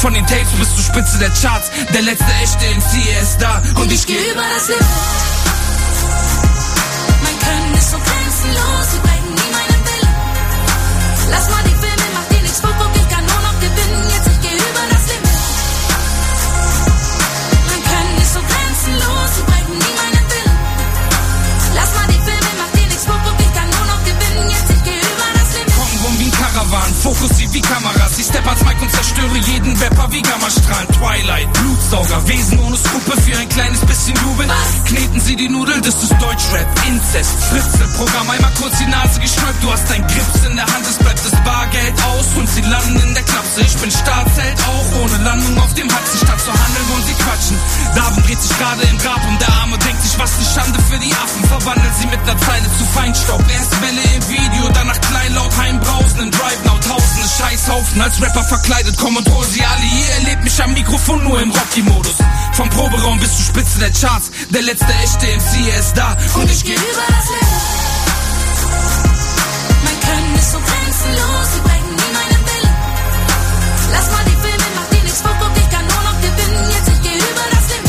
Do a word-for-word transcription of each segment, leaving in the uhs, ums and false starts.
Von den Tapes bis zur Spitze der Charts. Der letzte echte M C, er ist da. Und ich geh über das Limit. Mein Können ist so grenzenlos, sie brechen nie meinen Willen. Lass mal die Filme, mach dir nichts vor, guck, ich kann nur noch gewinnen. Jetzt ich geh über das Limit. Mein Können ist so grenzenlos, sie brechen nie meinen Willen. Lass mal die Filme, mach dir nichts vor, guck, ich kann nur noch gewinnen. Jetzt ich geh über das Limit. Komm rum wie ein Karawan, Fokus sie wie Kameras. Ich step als Mike und zerstöre jeden Rapper wie Gammastrahlen. Twilight, Blutsauger, Wesen ohne Skrupel für ein kleines bisschen Jubel. Kneten sie die Nudel, das ist Deutschrap, Inzest, Fritze, Programm, einmal kurz die Nase geschnappt. Du hast dein Grips in der Hand, es bleibt das Bargeld aus und sie landen in der Klapse. Ich bin Staatsheld, auch ohne Landung auf dem Hudson. Statt zu handeln und sie quatschen. Darwin dreht sich gerade im Grab und der Arme denkt sich, was eine Schande für die Affen. Verwandelt sie mit einer Zeile zu Feinstaub. Erste Welle im Video, danach kleinlaut heimbrausen. Im Drive Now tausende Scheißhaufen. Als Rapper verkleidet, komm und hol sie alle. Ihr erlebt mich am Mikrofon nur im Rocky-Modus. Vom Proberaum bis zur Spitze der Charts. Der letzte echte M C, er ist da. Und ich geh über das Limit. Mein Können ist so grenzenlos, sie brechen nie meinen Willen. Lass mal die Filme, mach dir nichts vor, guck, ich kann nur noch gewinnen. Jetzt ich geh über das Limit.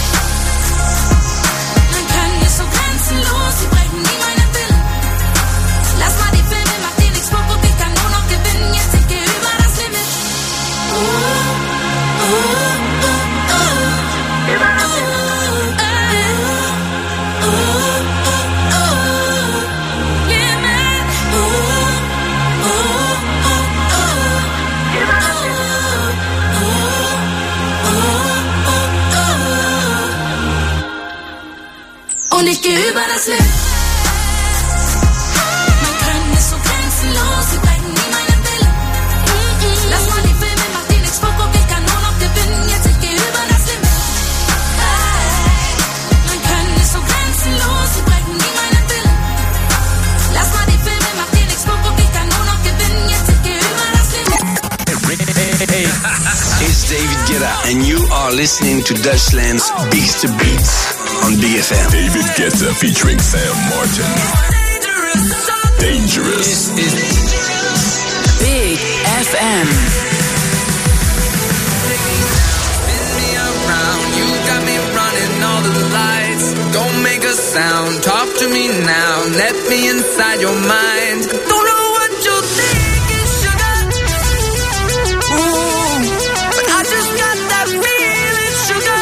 Mein Können ist so grenzenlos, sie brechen nie meinen Willen. Lass mal die Filme, mach dir nichts vor, guck, ich kann nur noch gewinnen. Jetzt ich geh über das Limit. Oh, oh, oh, oh. Über das Limit. Und ich geh über das Limit. Mein Können ist so grenzenlos, sie brechen nie meinen Willen. Mm-mm. Lass mal die Filme, mach dir nichts vor, guck, ich kann nur noch gewinnen. Jetzt ich geh über das Limit. Hey. Mein Können ist so grenzenlos, sie brechen nie meinen Willen. Lass mal die Filme, mach dir nichts vor, guck, ich kann nur noch gewinnen. Jetzt ich geh über das Limit. Hey, it's David Guetta and you are listening to Dutchland's Beats to Beats on B F M. David Guetta featuring Sam Martin. Dangerous. This is Big F M. Spin me around, you got me running all the lights. Don't make a sound, talk to me now. Let me inside your mind. Don't know what you're thinking, sugar. Ooh, but I just got that feeling, sugar.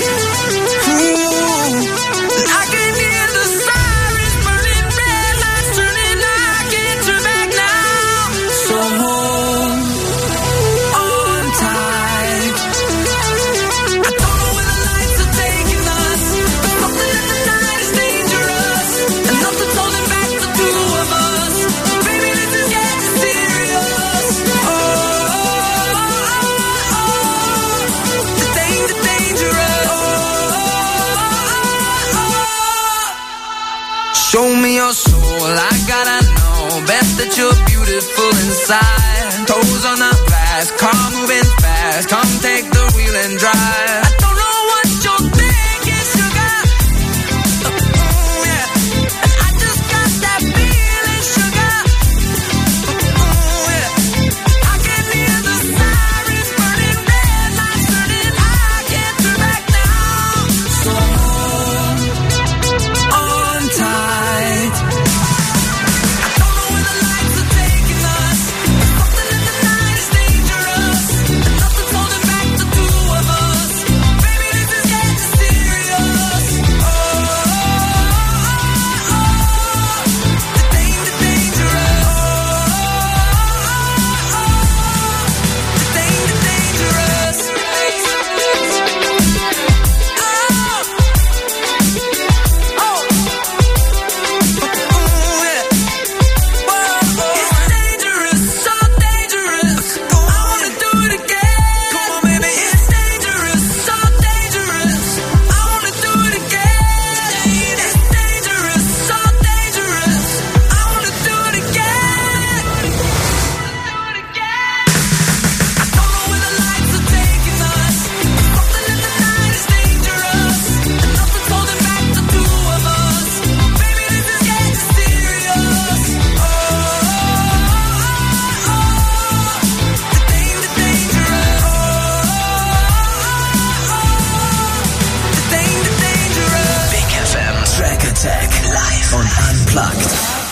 Ooh, and I can hear the sirens burning, red lights turning. I can't turn back now. So hold on tight. I don't know where the lights are taking us, but something in the night is dangerous, and nothing's holding back the two of us. Baby, this is getting serious. Oh, oh, oh, oh, oh. The danger, dangerous. Oh, oh, oh, oh. Show me your soul, I gotta know. Best that you're beautiful inside. Toes on the glass, car moving fast. Come take the wheel and drive. I don't know what you're thinking, sugar. Ooh, yeah. And I just got that feeling, sugar. Ooh, yeah. I can hear the sirens burning, red lights turning. I can't turn back now. So hold on tight. I don't know where the lights are taking us, but something in the night is dangerous, and nothing's holding back the two of us.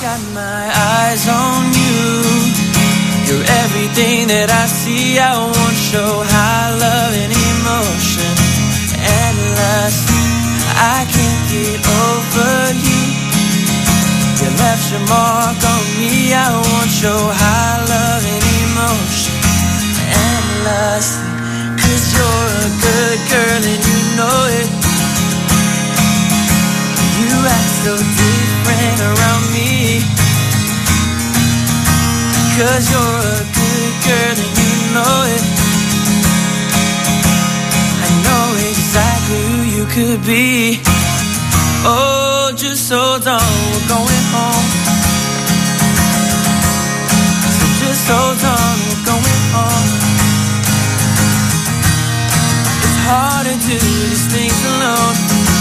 got my eyes on you. You're everything that I see. I won't show high love and emotion. Endless, I can't get over you. You left your mark on me. I won't show high love and emotion. Endless, cause you're a good girl and you know it. You act so different around me. Cause you're a good girl and you know it. I know exactly who you could be. Oh, just hold on, we're going home. So just hold on, we're going home. It's hard to do these things alone.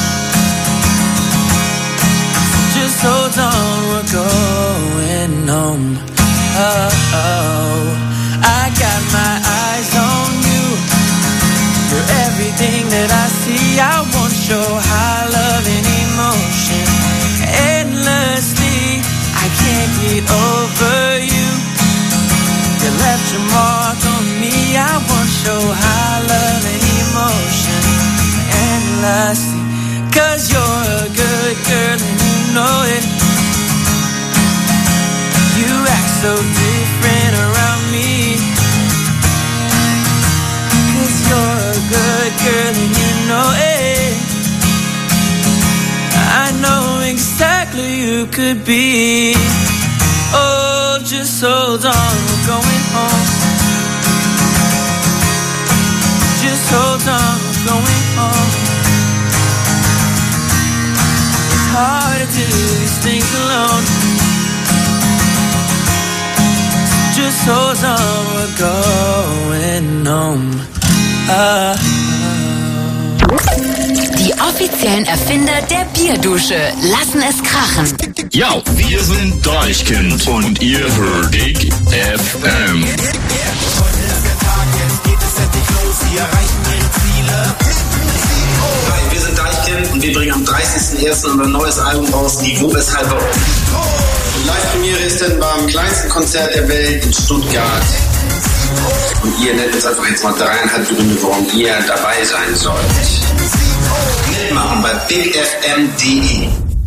So just hold on, we're going home. Oh, oh, I got my eyes on you. You're everything that I see. I won't show high love and emotion. Endlessly, I can't get over you. You left your mark on me. I won't show high love and emotion. Endlessly, cause you're a good girl and you know it. You act so different around me. Cause you're a good girl and you know it. I know exactly who could be. Oh, just hold on, we're going home. Just hold on, we're going home. It's hard to do these things alone. Just hold on, we're going home. Ah, ah. Die offiziellen Erfinder der Bierdusche lassen es krachen. Ja, wir sind Deichkind und ihr hört Big F M. Heute ist der Tag, jetzt geht es endlich los. Sie erreichen ihre Ziele. Hi, wir sind Deichkind und wir bringen am dreißigsten ersten unser neues Album raus, Niveau ist halber. Live-Premiere ist dann beim kleinsten Konzert der Welt in Stuttgart. Und ihr nennt uns einfach jetzt mal dreieinhalb Gründe, warum ihr dabei sein sollt. Mitmachen bei big f m punkt d e.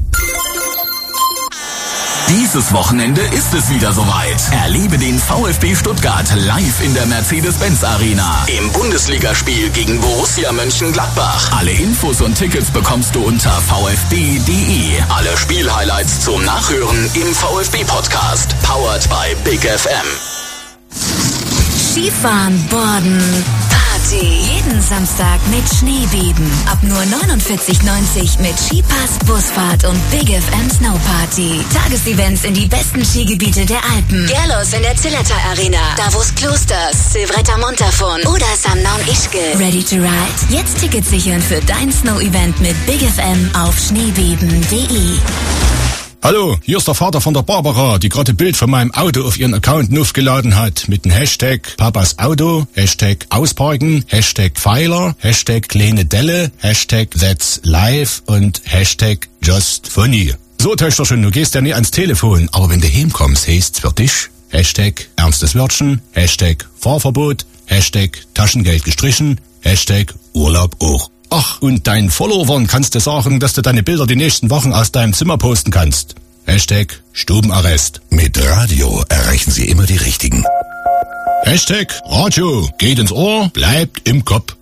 Dieses Wochenende ist es wieder soweit. Erlebe den VfB Stuttgart live in der Mercedes-Benz Arena. Im Bundesligaspiel gegen Borussia Mönchengladbach. Alle Infos und Tickets bekommst du unter v f b punkt d e. Alle Spielhighlights zum Nachhören im VfB-Podcast. Powered by Big F M. Skifahren, Borden, Party. Jeden Samstag mit Schneebeben. Ab nur neunundvierzig neunzig mit Skipass, Busfahrt und Big F M Snow Party. Tagesevents in die besten Skigebiete der Alpen. Gerlos in der Zillata Arena. Davos Klosters, Silvretta Montafon oder Samnaun-Ischgl. Ready to ride? Jetzt Tickets sichern für dein Snow-Event mit Big F M auf schneebeben punkt d e. Hallo, hier ist der Vater von der Barbara, die gerade Bild von meinem Auto auf ihren Account aufgeladen hat mit dem Hashtag Papas Auto, Hashtag Ausparken, Hashtag Pfeiler, Hashtag kleine Delle, Hashtag That's Live und Hashtag Just Funny. So, Töchterchen, du gehst ja nie ans Telefon, aber wenn du heimkommst, heißt's für dich Hashtag Ernstes Wörtchen, Hashtag Fahrverbot, Hashtag Taschengeld gestrichen, Hashtag Urlaub auch. Ach, und deinen Followern kannst du sagen, dass du deine Bilder die nächsten Wochen aus deinem Zimmer posten kannst. Hashtag Stubenarrest. Mit Radio erreichen Sie immer die Richtigen. Hashtag Radio. Geht ins Ohr, bleibt im Kopf.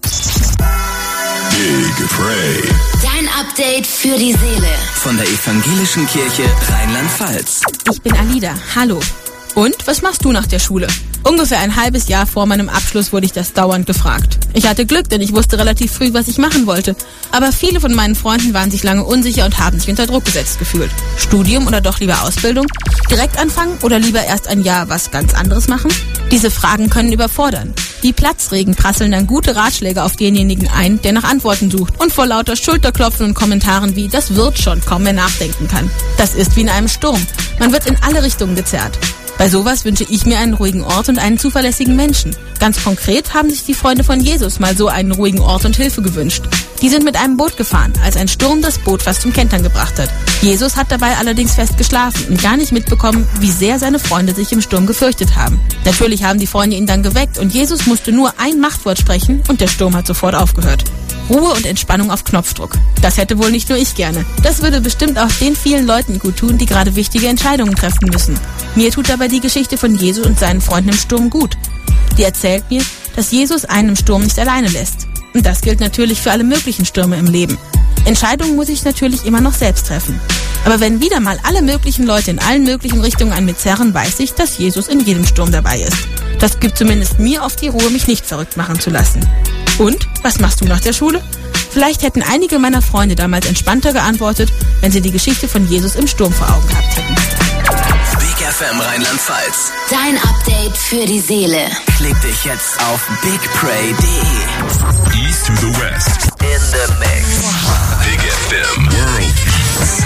Big Frey. Dein Update für die Seele. Von der Evangelischen Kirche Rheinland-Pfalz. Ich bin Alida. Hallo. Und, was machst du nach der Schule? Ungefähr ein halbes Jahr vor meinem Abschluss wurde ich das dauernd gefragt. Ich hatte Glück, denn ich wusste relativ früh, was ich machen wollte. Aber viele von meinen Freunden waren sich lange unsicher und haben sich unter Druck gesetzt gefühlt. Studium oder doch lieber Ausbildung? Direkt anfangen oder lieber erst ein Jahr was ganz anderes machen? Diese Fragen können überfordern. Wie Platzregen prasseln dann gute Ratschläge auf denjenigen ein, der nach Antworten sucht und vor lauter Schulterklopfen und Kommentaren wie „das wird schon“ kaum mehr nachdenken kann. Das ist wie in einem Sturm. Man wird in alle Richtungen gezerrt. Bei sowas wünsche ich mir einen ruhigen Ort und einen zuverlässigen Menschen. Ganz konkret haben sich die Freunde von Jesus mal so einen ruhigen Ort und Hilfe gewünscht. Die sind mit einem Boot gefahren, als ein Sturm das Boot fast zum Kentern gebracht hat. Jesus hat dabei allerdings fest geschlafen und gar nicht mitbekommen, wie sehr seine Freunde sich im Sturm gefürchtet haben. Natürlich haben die Freunde ihn dann geweckt und Jesus musste nur ein Machtwort sprechen und der Sturm hat sofort aufgehört. Ruhe und Entspannung auf Knopfdruck. Das hätte wohl nicht nur ich gerne. Das würde bestimmt auch den vielen Leuten gut tun, die gerade wichtige Entscheidungen treffen müssen. Mir tut dabei die Geschichte von Jesus und seinen Freunden im Sturm gut. Die erzählt mir, dass Jesus einen im Sturm nicht alleine lässt. Und das gilt natürlich für alle möglichen Stürme im Leben. Entscheidungen muss ich natürlich immer noch selbst treffen. Aber wenn wieder mal alle möglichen Leute in allen möglichen Richtungen an mir zerren, weiß ich, dass Jesus in jedem Sturm dabei ist. Das gibt zumindest mir oft die Ruhe, mich nicht verrückt machen zu lassen. Und, was machst du nach der Schule? Vielleicht hätten einige meiner Freunde damals entspannter geantwortet, wenn sie die Geschichte von Jesus im Sturm vor Augen gehabt hätten. Big F M Rheinland-Pfalz. Dein Update für die Seele. Klick dich jetzt auf bigpray punkt de. East to the West. In the mix. Big F M World Beats.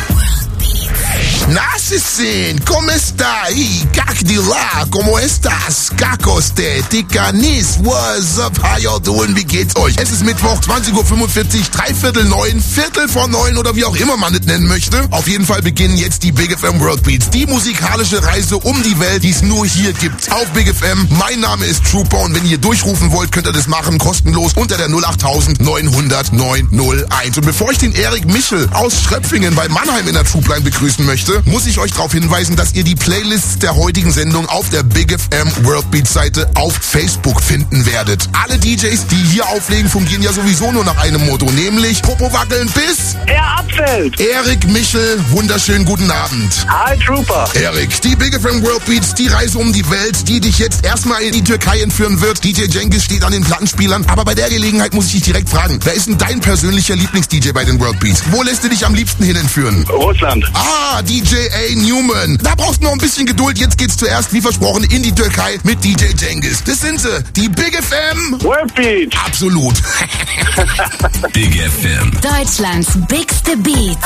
Nasicin, ¿cómo está? Y Kakdila, ¿cómo estás? Kakoste, Tikanis, what's up? How y'all doing? Wie geht's euch? Es ist Mittwoch, zwanzig Uhr fünfundvierzig, dreiviertel neun, Viertel vor neun oder wie auch immer man es nennen möchte. Auf jeden Fall beginnen jetzt die Big F M World Beats. Die musikalische Reise um die Welt, die es nur hier gibt. Auf Big F M. Mein Name ist Trooper und wenn ihr durchrufen wollt, könnt ihr das machen, kostenlos unter der null acht neun hundert neun null eins. Und bevor ich den Erik Michel aus Schröpfingen bei Mannheim in der Troopline begrüßen möchte, muss ich euch darauf hinweisen, dass ihr die Playlists der heutigen Sendung auf der Big F M World Beats Seite auf Facebook finden werdet. Alle D Js, die hier auflegen, fungieren ja sowieso nur nach einem Motto, nämlich Popo wackeln bis er abfällt. Erik Michel, wunderschönen guten Abend. Hi Trooper. Erik, die Big F M World Beats, die Reise um die Welt, die dich jetzt erstmal in die Türkei entführen wird. D J Cengiz steht an den Plattenspielern, aber bei der Gelegenheit muss ich dich direkt fragen, wer ist denn dein persönlicher Lieblings-D J bei den World Beats? Wo lässt du dich am liebsten hin entführen? Russland. Ah, D J A. Newman. Da brauchst du noch ein bisschen Geduld. Jetzt geht's zuerst, wie versprochen, in die Türkei mit D J Cengiz. Das sind sie, die Big F M World Beats. Absolut. Big F M. Deutschlands bigste Beats.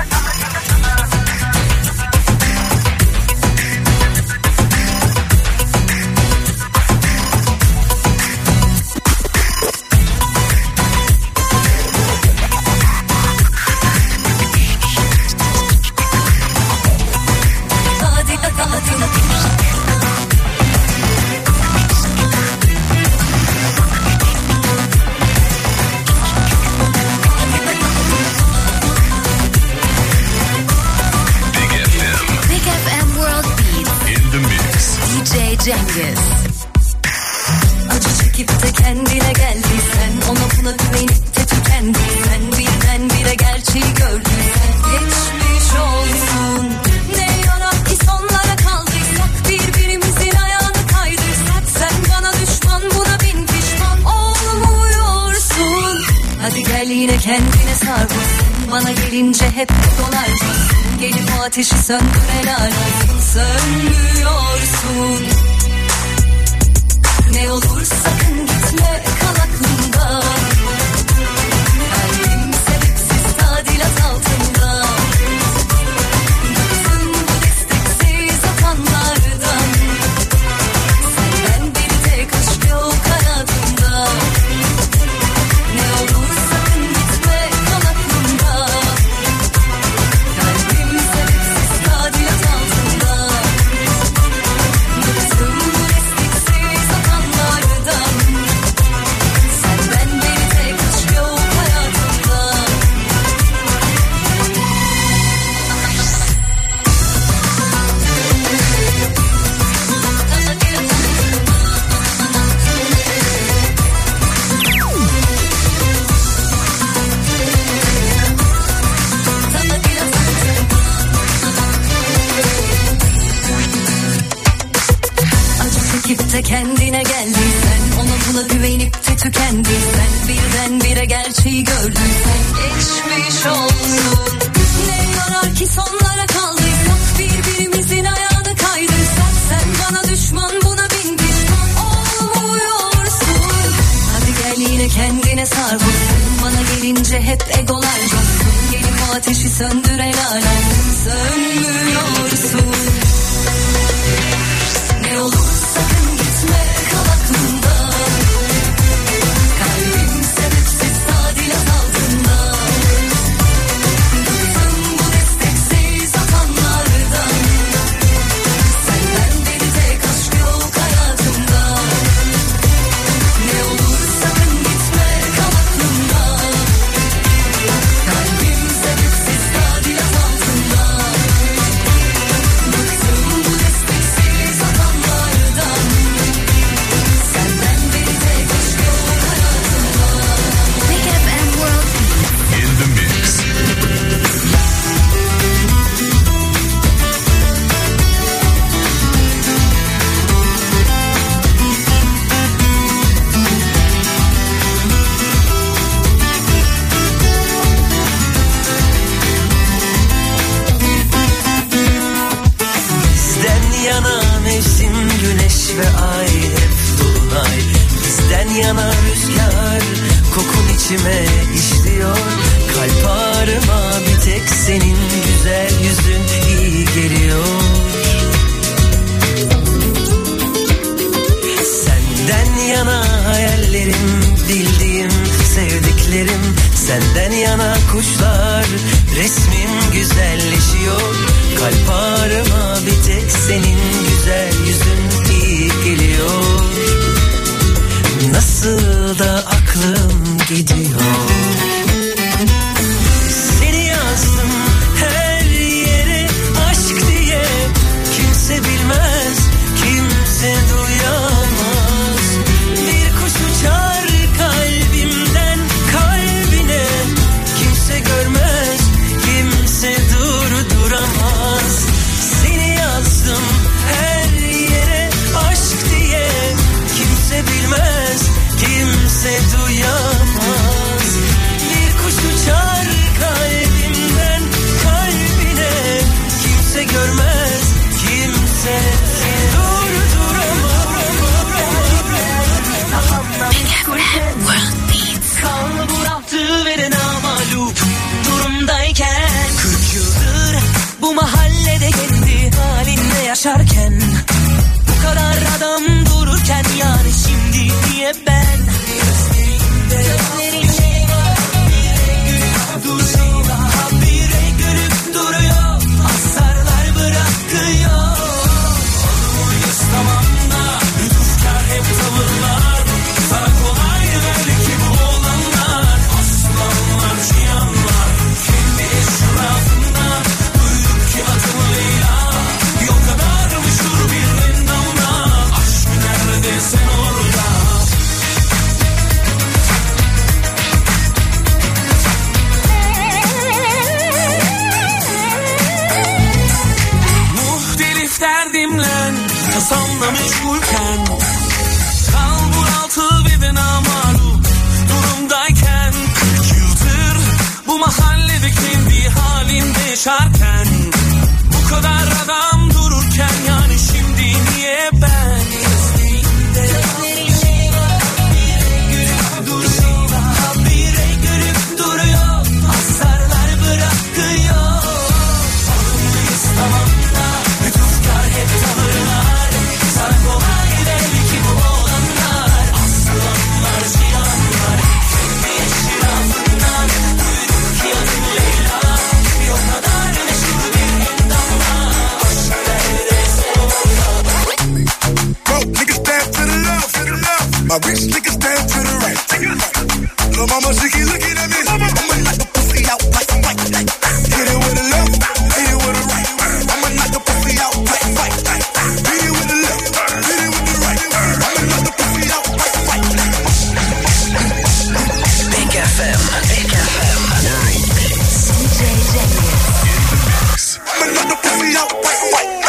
Cengiz. Acı çekip de kendine geldiysen, ona buna güvenip de tükendiysen, birdenbire gerçeği gördüysen, geçmiş olsun. Ne yarar ki sonlara kaldıysak, birbirimizin ayağını kaydırsak, sen bana düşman, buna bin pişman olmuyorsun. Hadi gel yine kendine sarhoşsun, bana gelince hep dolarsın. Gelip o ateşi söndür, helal olsun, sönmüyorsun. Ne olur sakın gitme, kal aklımda. Kalbim sebepsiz tadilat altında. Bıktım bu desteksiz atanlardan. Senden bir tek aşk yok hayatımda. Ne olur sakın gitme, kal aklımda. Kalbim sebepsiz tadilat altında. Bıktım bu desteksiz atanlardan. Senden bir tek aşk yok hayatımda. Acı çekip de kendine geldiysen, ona buna güvenip de tükendiysen, birdenbire gerçeği gördüysen, geçmiş olsun. Ne yarar ki sonlara kaldıysak, birbirimizin ayağını kaydırsak, sen bana düşman, buna bin pişman olmuyorsun. Hadi gel yine kendine sarhoşsun, bana gelince hep egolar coşsun. Gelip o ateşi söndür, helal olsun, sönmüyorsun. yana rüzgar, kokun içime işliyor. Kalp ağrıma bir tek senin güzel yüzün iyi geliyor. Senden yana hayallerim, bildiğim sevdiklerim. Senden yana kuşlar, resmim güzelleşiyor. Kalp ağrıma bir tek senin güzel yüzün iyi geliyor. Nasıl da aklım gidiyor. Seni yazdım her yere aşk diye. Kimse bilmez, kimse duyamaz. Bir kuş uçar kalbimden kalbine. Kimse görmez, kimse durduramaz. Seni yazdım her yere aşk diye. Kimse bilmez, kimse duyamaz. Bir kuş uçar kalbimden kalbine. Kimse görmez, kimse durduramaz. Kalburattı ve namalup durumdayken, kırk yıldır bu mahallede kendi halinde yaşarken, bu kadar adam dururken, yani şimdi niye ben gözlerimde duruyor, habire gülüp duruyor, hasarlar bırakıyor. Olmuyuz tamam da lütufkar hep tavırlar, sana kolay belki bu olanlar, aslanlar cihanlar kendi eşrafında, duyduk ki adımı Leyla, bir o kadar meşhur bir endamda, aşk nerede sen orada. Muhtelif derdimle kasamla meşgulken, kalburaltı ve de namalup durumdayken, kırk yıldır bu mahallede kendi halinde yaşarken, bu kadar adam dururken, yani şimdi niye ben duruyor, habire gülüp duruyor, hasarlar bırakıyor. Olmuyuz tamam da lütufkar hep tavırlar, sana kolay belki bu olanlar, aslanlar cihanlar kendi eşrafından, duyduk ki adım Leyla, bir o kadar meşhur bir endamla, aşk nerede sen orada. Broke niggas stand to the left, to the left. My rich niggas stand to the right. Little mama, she keep looking at me. I'ma knock the pussy out like a white. Hit it with the left, hit it with the right. I'ma knock the pussy out like a white. Hit it with the left, hit it with the right. I'ma knock the pussy out like a white. Big F M, Big F M. Nine. D J Genius. I'ma knock the pussy out like a white.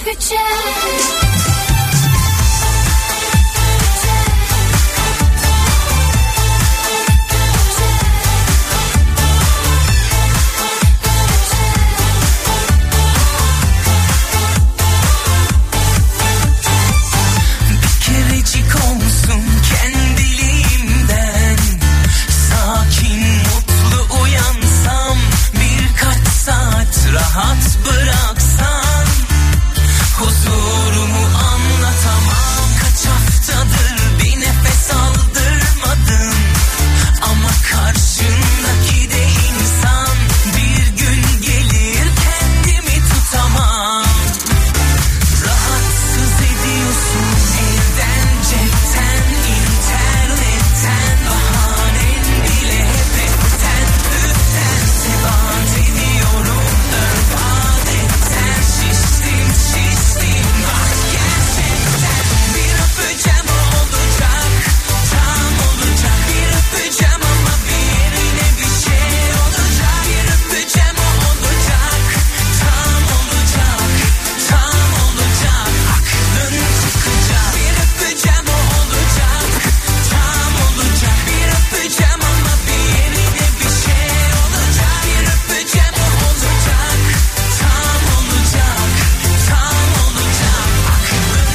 öpeceğim. Rahat bıraksan huzurumu anlatamam. Kaç haftadır bir nefes aldırmadın, ama karşındaki de insan. Bir gün gelir kendimi tutamam. Rahatsız ediyorsun evden, cepten, internetten. Bahanen bile hep hepten, üstten sebat ediyorum. Şiştim şiştim bak gerçekten. Bir öpeceğim olacak, tam olacak. Bir öpeceğim ama bir yerine bir şey olacak. Bir öpeceğim olacak, tam olacak, tam olacak. Aklın çıkacak. Bir öpeceğim olacak, tam olacak. Bir öpeceğim ama bir yerine bir şey olacak. Bir öpeceğim olacak, tam olacak, tam olacak. Aklın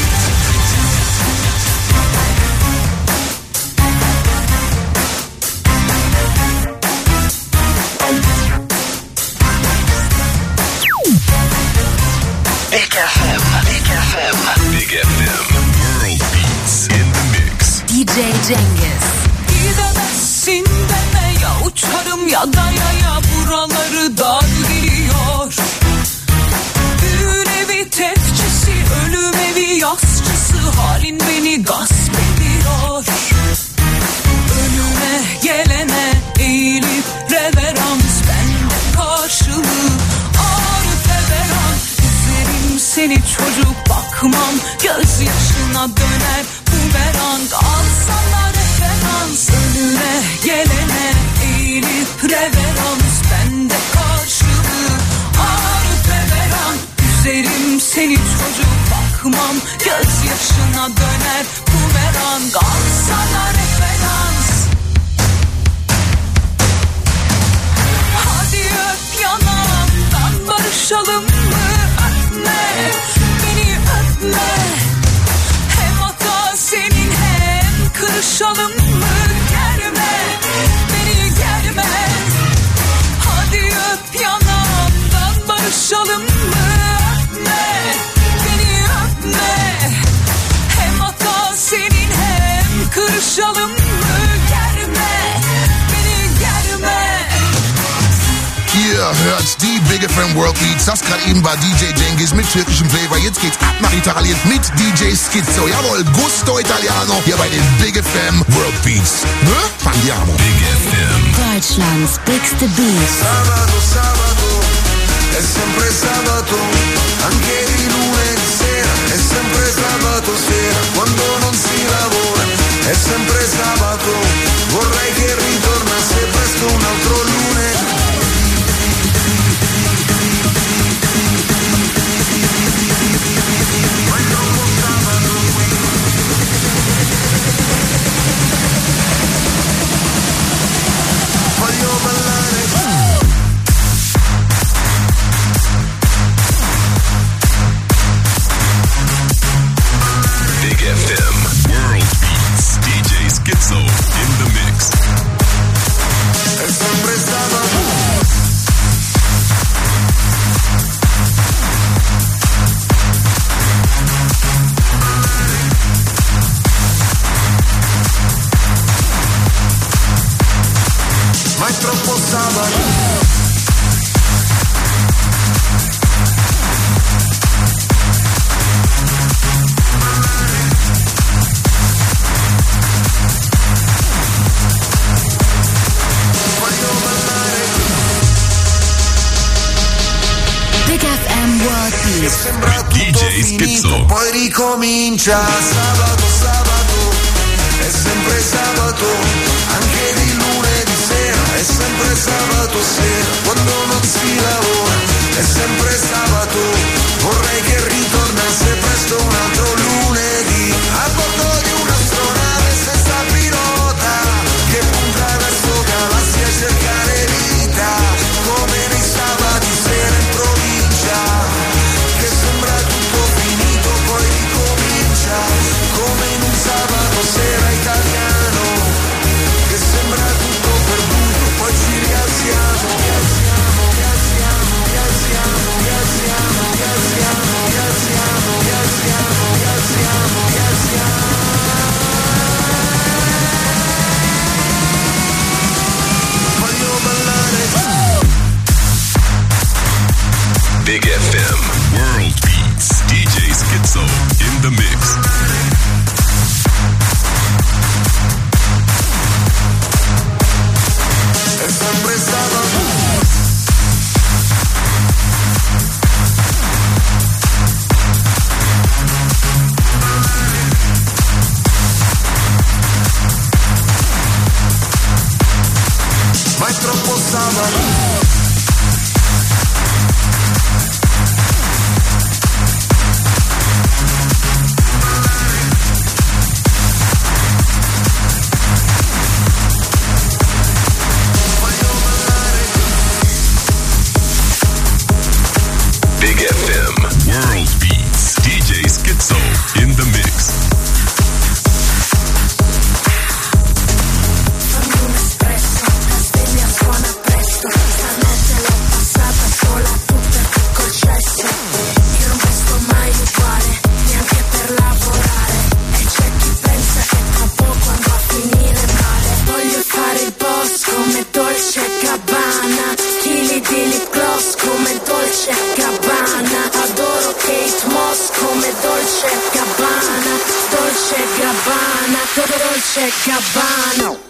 Big F M, Big F M, Big F M, World Beats in the mix. D J Cengiz. Gidemezsin deme ya, uçarım ya da yaya, buraları dar geliyor. Düğün evi tefçisi, ölüm evi yasçısı, halin beni gasp ediyor. Önüme gelene eğilip reverans, bende karşılığı ağrı feveran. Üzerim seni çocuk bakmam, gözyaşına döner bumerang. Alsana referans, önüne gelene eğilip reverans, bende karşılığı ağrı feveran. Üzerim seni çocuk bakmam, gözyaşına döner bumerang. Alsana referans. Hadi öp yanağımdan, barışalım mı? Öpme, beni öpme. Hem hata senin hem kırışalım mı? Germe, beni germe. Hadi öp yanağımdan, barışalım mı? Öpme, beni öpme. Hem hata senin hem kırışalım mı? Germe, beni germe. Ihr hört die Big F M World Beats. Das gerade eben war D J Cengiz mit türkischem Flavor. Jetzt geht's ab nach Italien mit D J Schizzo. Jawohl, Gusto Italiano hier bei den Big F M World Beats. Ne? Andiamo. Big F M. Deutschlands bigste Beats. Sabato, sabato, è sempre sabato, anche di lunedì sera, è sempre sabato sera, quando non si lavora, è sempre sabato, vorrei che ritornasse presto un altro lunedì. Voglio ballare. Big F M, World Beats, D J Schizzo in the mix. È sempre sabato. Ma è troppo sabato. Big F M World Beats. Sembra tutto finito, poi ricomincia. Sabato, sabato, è sempre sabato, anche di lunedì sera, è sempre sabato sera, quando non si lavora, è sempre sabato, vorrei che ritornasse è troppo sabato. Big F M. World Beats. D J Schizo in the mix. Fammi un espresso, la sveglia suona presto. Stanotte l'ho passata sola, tutta col cesso. Io non resto mai uguale, neanche per lavorare. E c'è chi pensa che tra poco andrò a finire male. Voglio fare il boss come Dolce e Gabbana. Chili di lip gloss come Dolce e Gabbana. Adoro Kate Moss come Dolce e Gabbana. Dolce e Gabbana, Dolce e Gabbana.